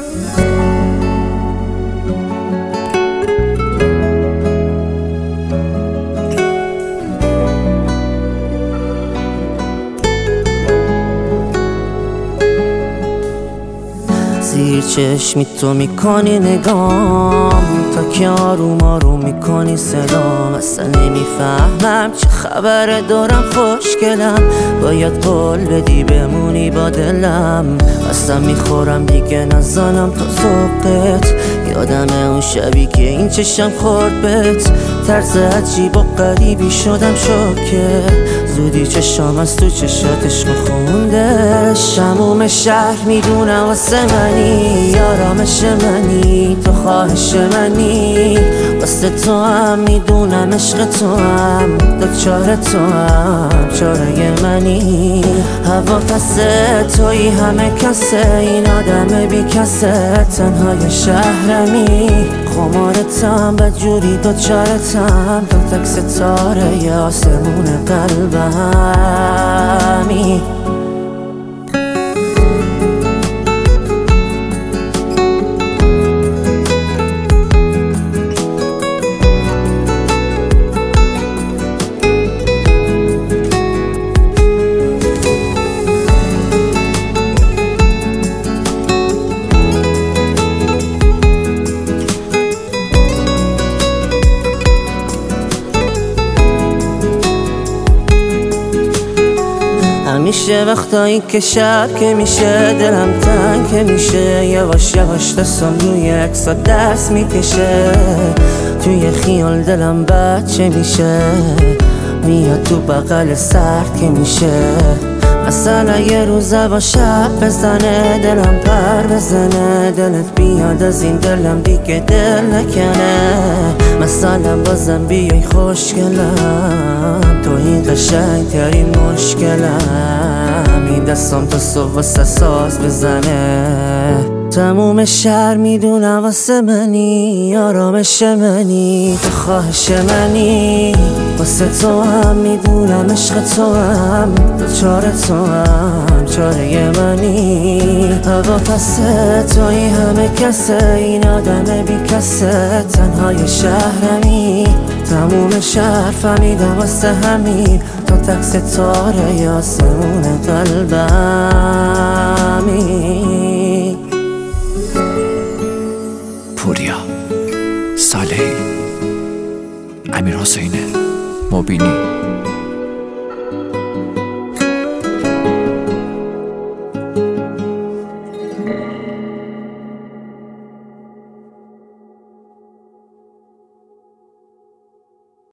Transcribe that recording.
زیر چشمی تو میکنی نگام، تا که آروم آروم میکنی سلام. اصلا نمیفهمم چه خبره، دارم خوشگلم، باید قول بدی بمونی با دلم. اصلا میخورم دیگه نزنم تو ذوقت، یادمه اون شبی که این چشم خورد بهت. طرز عجیب و غریبی شدم شوکه، زودی چشام از تو چشاتش مخونده. شموم شهر میدونم واسه منی، آرامش منی، تو خواهش منی. واسه تو هم میدونم عشق تو هم، دوچار تو هم چاره منی. هوا پسه توی همه کسه، این آدم بی کسه، تنهای شهرمی. خمارتم بدجوری دوچارتم، تو تک ستاره ی آسمون قلبمی. همیشه وقتایی که شب که میشه دلم تنگ که میشه، یواش یواش دستم روی عکسا دست میکشه. توی خیال دلم بچه میشه، میاد تو بغل سرد که میشه. مثلا یه روز با شب بزنه، دلم پر بزنه، دلت بیاد از این دلم دیگه دل نکنه. مثلا بازم بیای خوشگلم، تو این قشنگ ترین مشکلم. این دستم تا صبح واسه ساز بزنه. تموم شهر میدونم واسه منی، آرامش منی، تو خواهش منی. واسه تو هم میدونم عشق تو هم، دوچار تو هم چاره منی. هوا پسه توی همه کسه، این آدم بی کسه، تنهای شهرمی. تموم شهر فهمیدم واسه همین، تو تک ستاره ی آسمون قلبمی. پوریا، صالحی، امیر حسین مبینی.